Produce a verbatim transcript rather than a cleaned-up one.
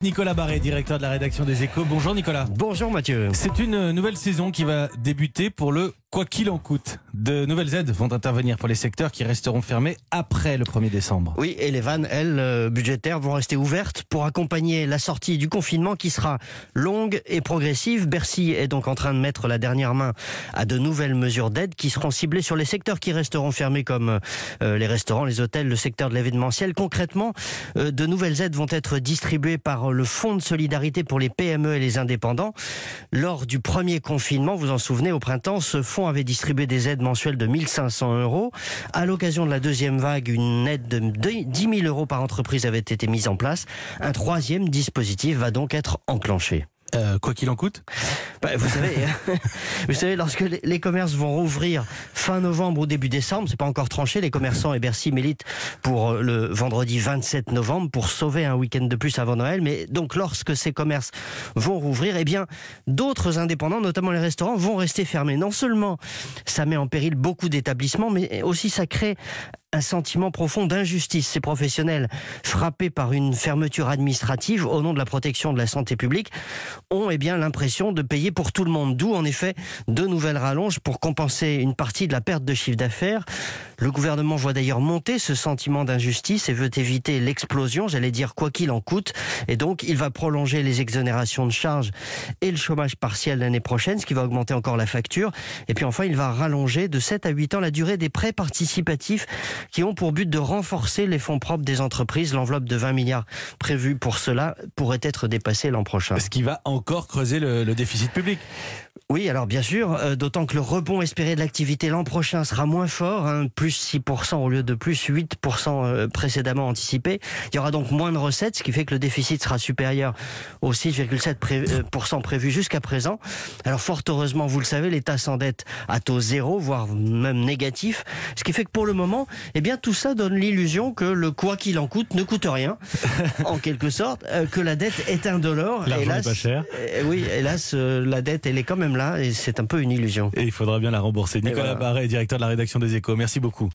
Nicolas Barré, directeur de la rédaction des Échos. Bonjour Nicolas. Bonjour Mathieu. C'est une nouvelle saison qui va débuter pour le quoi qu'il en coûte. De nouvelles aides vont intervenir pour les secteurs qui resteront fermés après le premier décembre. Oui, et les vannes, elles, euh, budgétaires, vont rester ouvertes pour accompagner la sortie du confinement qui sera longue et progressive. Bercy est donc en train de mettre la dernière main à de nouvelles mesures d'aide qui seront ciblées sur les secteurs qui resteront fermés comme euh, les restaurants, les hôtels, le secteur de l'événementiel. Concrètement, euh, de nouvelles aides vont être distribuées par le Fonds de solidarité pour les P M E et les indépendants. Lors du premier confinement, vous en souvenez, au printemps, ce fonds avait distribué des aides mensuelles de mille cinq cents euros. À l'occasion de la deuxième vague, une aide de dix mille euros par entreprise avait été mise en place. Un troisième dispositif va donc être enclenché. Euh, quoi qu'il en coûte bah, vous savez, vous savez, lorsque les, les commerces vont rouvrir fin novembre ou début décembre, c'est pas encore tranché. Les commerçants et Bercy militent pour le vendredi vingt-sept novembre pour sauver un week-end de plus avant Noël. Mais donc, lorsque ces commerces vont rouvrir, eh bien, d'autres indépendants, notamment les restaurants, vont rester fermés. Non seulement ça met en péril beaucoup d'établissements, mais aussi ça crée un sentiment profond d'injustice. Ces professionnels, frappés par une fermeture administrative au nom de la protection de la santé publique, ont eh bien l'impression de payer pour tout le monde. D'où en effet de nouvelles rallonges pour compenser une partie de la perte de chiffre d'affaires. Le gouvernement voit d'ailleurs monter ce sentiment d'injustice et veut éviter l'explosion, j'allais dire quoi qu'il en coûte. Et donc il va prolonger les exonérations de charges et le chômage partiel l'année prochaine, ce qui va augmenter encore la facture. Et puis enfin, il va rallonger de sept à huit ans la durée des prêts participatifs qui ont pour but de renforcer les fonds propres des entreprises. L'enveloppe de vingt milliards prévue pour cela pourrait être dépassée l'an prochain. Ce qui va encore creuser le, le déficit public. Oui, alors bien sûr, euh, d'autant que le rebond espéré de l'activité l'an prochain sera moins fort, hein, plus six pour cent au lieu de plus huit pour cent euh, précédemment anticipé. Il y aura donc moins de recettes, ce qui fait que le déficit sera supérieur aux six virgule sept pour cent prévus jusqu'à présent. Alors fort heureusement, vous le savez, l'État s'endette à taux zéro, voire même négatif, ce qui fait que pour le moment, eh bien tout ça donne l'illusion que le quoi qu'il en coûte ne coûte rien, en quelque sorte, euh, que la dette est indolore. L'argent Hélas, n'est pas cher. Euh, oui, hélas, euh, la dette, elle est quand même là et c'est un peu une illusion. Et il faudra bien la rembourser. Nicolas voilà. Barré, directeur de la rédaction des Échos. Merci beaucoup.